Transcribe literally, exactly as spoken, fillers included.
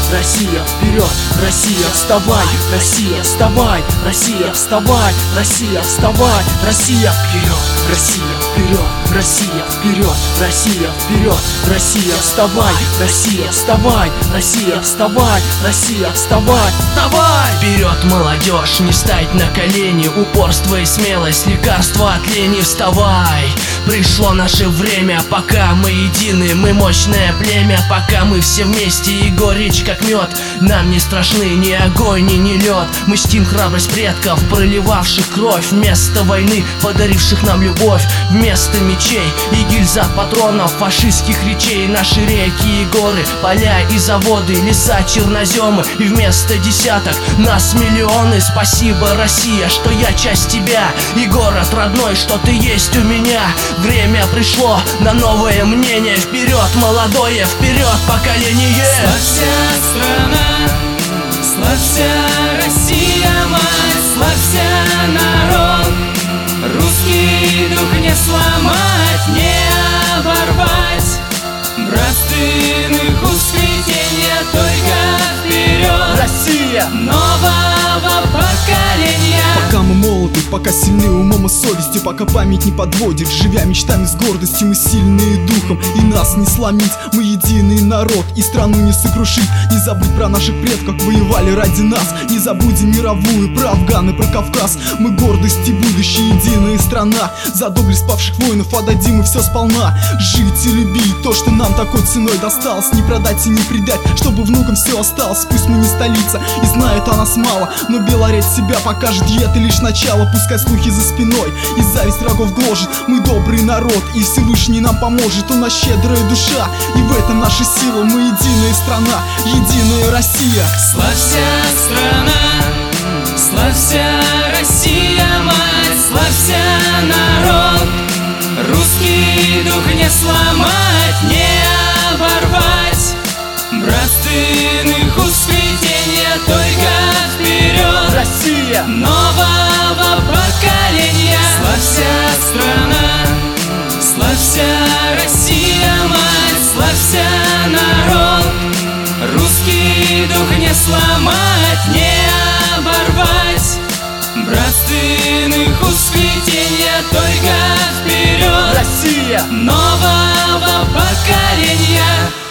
Россия, вперед, Россия, вставай, Россия, вставай, Россия, вставай, Россия, вставай, Россия, вперед, Россия, вперед, Россия, вперед, Россия, вперед, Россия, вставай, Россия, вставай, Россия, вставай, Россия, вставай, вставай! Вперед, молодежь, не стать на колени, упорство и смелость, лекарство от лени, вставай! Пришло наше время, пока мы едины, мы мощное племя, пока мы все вместе и горечь как мед. Нам не страшны ни огонь, ни, ни лед. Мы чтим храбрость предков, проливавших кровь, вместо войны, подаривших нам любовь, вместо мечей и гильз от патронов, фашистских речей. Наши реки и горы, поля и заводы, леса, черноземы, и вместо десяток нас миллионы. Спасибо, Россия, что я часть тебя, и город родной, что ты есть у меня. Время пришло на новое мнение. Вперед, молодое, вперед, поколение! Славься, страна, славься, Россия, мать, славься, народ. Русский дух не сломать, не оборвать. Братственных ускрепения только вперед. Россия! Нового поколения. Пока мы молоды, пока сильны умом и совестью, пока память не подводит, живя мечтами с гордостью, мы сильные духом, и нас не сломить. Мы единый народ, и страну не сокрушить. Не забудь про наших предков, воевали ради нас. Не забудем мировую, про Афган и про Кавказ. Мы гордость и будущее, единая страна. За доблесть павших воинов отдадим и все сполна. Жить и любить то, что нам такой ценой досталось. Не продать и не предать, чтобы внукам все осталось. Пусть мы не столица, и знает о нас мало, но Белорет себя покажет, и это лишь начало. Пускай слухи за спиной и зависть врагов гложет. Мы добрый народ, и Всевышний нам поможет. У нас щедрая душа, и в этом наша сила. Мы единая страна, единая Россия. Славься, страна, славься, Россия, мать, славься, народ. Русский дух не сломать, не оборвать. Братственных ускрепения только вперед. Россия! Нового поколения. Славься, страна, славься, Россия, мать, славься, народ. Русский дух не сломать, не оборвать. Братственных ускрепения только вперед. Россия! Нового поколения.